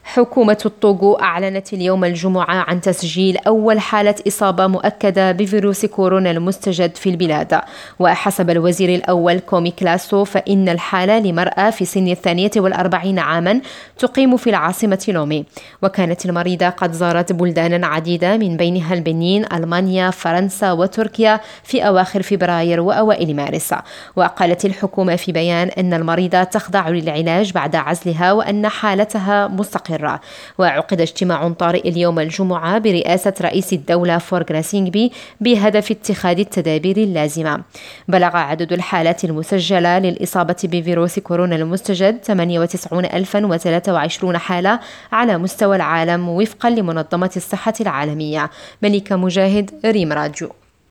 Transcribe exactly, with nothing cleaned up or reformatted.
حكومة الطوغو أعلنت اليوم الجمعة عن تسجيل أول حالة إصابة مؤكدة بفيروس كورونا المستجد في البلاد. وحسب الوزير الأول كومي كلاسو فإن الحالة لمرأة في سن الثانية والأربعين عاما تقيم في العاصمة لومي، وكانت المريضة قد زارت بلدانا عديدة من بينها البنين، ألمانيا، فرنسا وتركيا في أواخر فبراير وأوائل مارس. وقالت الحكومة في بيان أن المريضة تخضع للعلاج بعد عزلها وأن حالتها مستقرة. وعقد اجتماع طارئ اليوم الجمعة برئاسة رئيس الدولة فورغ ناسينغبي بهدف اتخاذ التدابير اللازمة. بلغ عدد الحالات المسجلة للإصابة بفيروس كورونا المستجد ثمانية وتسعين ألفا وثلاثة وعشرين حالة على مستوى العالم وفقا لمنظمة الصحة العالمية. ملكة مجاهد، ريم راديو.